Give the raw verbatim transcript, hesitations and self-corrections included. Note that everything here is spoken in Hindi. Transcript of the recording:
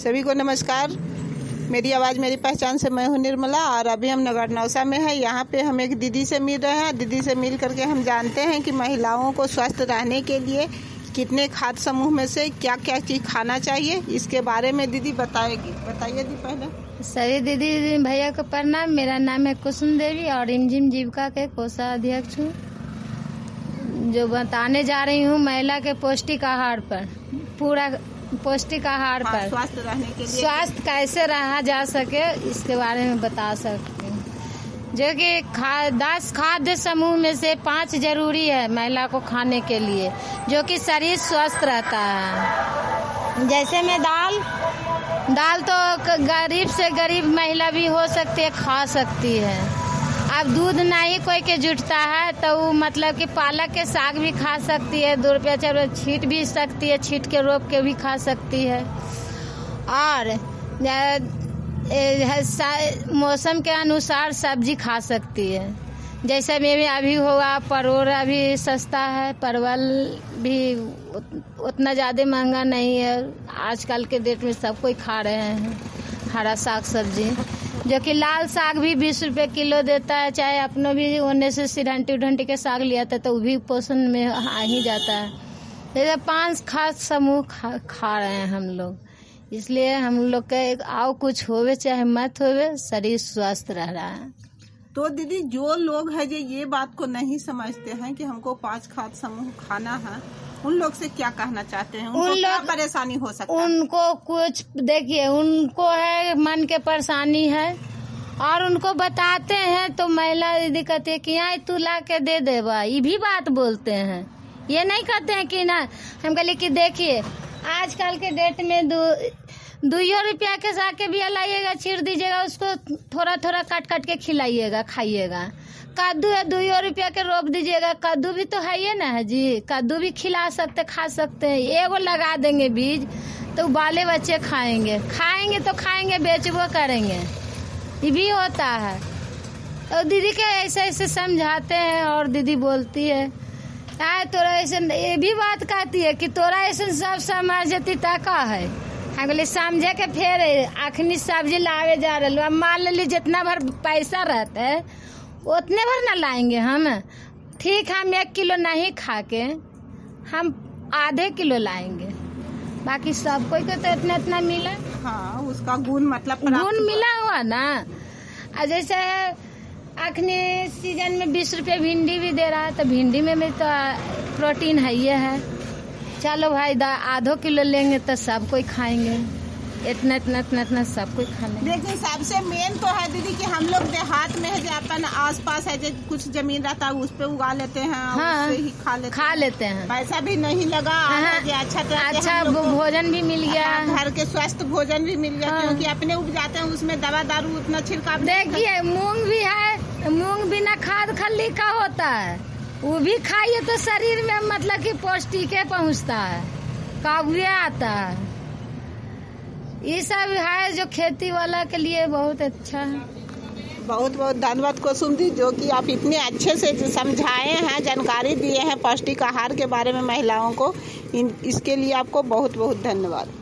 सभी को नमस्कार। मेरी आवाज़ मेरी पहचान से मैं हूँ निर्मला और अभी हम नगर नौसा में हैं। यहाँ पे हम एक दीदी से मिल रहे हैं। दीदी से मिल करके हम जानते हैं कि महिलाओं को स्वस्थ रहने के लिए कितने खाद्य समूह में से क्या क्या चीज़ खाना चाहिए, इसके बारे में दीदी बताएगी। बताइए दी पहले। सभी दीदी भैया को प्रणाम। मेरा नाम है कुसुम देवी और इंजिम जीविका के कोषाध्यक्ष हूँ। जो बताने जा रही हूँ महिला के पौष्टिक आहार पर, पूरा पौष्टिक आहार हाँ, पर स्वास्थ्य रहने के लिए स्वास्थ्य कैसे रहा जा सके इसके बारे में बता सकती हूँ। जो कि खा दस खाद्य समूह में से पांच जरूरी है महिला को खाने के लिए, जो कि शरीर स्वस्थ रहता है। जैसे में दाल दाल तो गरीब से गरीब महिला भी हो सकती है, खा सकती है। अब दूध नहीं कोई के जुटता है तो वो मतलब कि पालक के साग भी खा सकती है, दो रुपया चार रुपया छीट भी सकती है, छीट के रोप के भी खा सकती है। और मौसम के अनुसार सब्जी खा सकती है। जैसे में अभी हुआ परोर अभी सस्ता है, परवल भी उतना ज़्यादा महंगा नहीं है। आजकल के डेट में सब कोई खा रहे हैं हरा साग सब्जी, जो कि लाल साग भी बीस रुपए किलो देता है। चाहे अपनों भी होने से सिरंटी उडंटी के साग लिया था तो वो भी पोषण में आ ही जाता है। जैसे पांच खास समूह खा, खा रहे हैं हम लोग, इसलिए हम लोग का एक आओ कुछ होवे चाहे मत होवे, शरीर स्वस्थ रह रहा है। तो दीदी जो लोग हैं जो ये बात को नहीं समझते हैं कि हमको पांच खाद्य समूह खाना है, उन लोग से क्या कहना चाहते हैं? उनको उन क्या परेशानी हो सकता है? उनको कुछ देखिए, उनको है मन के परेशानी है और उनको बताते हैं तो महिला दीदी कहती है कि यहाँ तू ला के दे देवा, ये भी बात बोलते हैं। ये नहीं कहते हैं कि ना, हम कहले कि देखिए आजकल के डेट में दो दुइयो रुपया के साके भी लाइएगा, चीर दीजिएगा, उसको थोड़ा थोड़ा काट काट के खिलाइएगा, खाइएगा। कद्दू है दुइयो रुपया के रोप दीजिएगा, कद्दू भी तो है ये ना है जी, कद्दू भी खिला सकते खा सकते हैं। एगो लगा देंगे बीज तो बाले बच्चे खाएंगे खाएंगे तो खाएंगे, बेचबो करेंगे, ये भी होता है। और दीदी के ऐसे ऐसे समझाते हैं और दीदी बोलती है आ, तोरा ऐसे ये भी बात कहती है कि तोरा ऐसे सब समझती तका है। हम बोले समझे के फिर अखनी सब्जी लावे जा रहे, अब मान ली जितना भर पैसा रहता है उतने भर ना लाएंगे हम। ठीक है, हम एक किलो नहीं खा के हम आधे किलो लाएंगे, बाकी सब कोई को तो इतना इतना मिला। हाँ, उसका गुण मतलब गुण मिला हुआ ना। जैसे अखनी सीजन में बीस रुपये भिंडी भी दे रहा है तो भिंडी में भी तो प्रोटीन है ये है। चलो भाई आधो किलो लेंगे तो सब कोई खाएंगे, इतना इतना इतना इतना सब कोई खा लेंगे। देखिए सबसे मेन तो है दीदी कि हम लोग देहात में है जो अपन आसपास है जो कुछ जमीन रहता है उस पे उगा लेते हैं। हाँ, उससे ही खा लेते खा लेते हैं। पैसा भी नहीं लगा। हाँ, अच्छा अच्छा भोजन भी मिल गया, घर के स्वस्थ भोजन भी मिल गया। हाँ, क्योंकि अपने उपजाते हैं उसमें दवा दारू उतना छिड़काव। देखिए मूंग भी है, मूंग बिना खाद खल्ली का होता है, वो भी खाइए तो शरीर में मतलब कि पौष्टिक पहुँचता है, काबुए आता है। ये सब है जो खेती वाला के लिए बहुत अच्छा है। बहुत बहुत धन्यवाद कुसुम दी, जो कि आप इतने अच्छे से समझाए हैं, जानकारी दिए हैं पौष्टिक आहार के बारे में महिलाओं को। इन इसके लिए आपको बहुत बहुत धन्यवाद।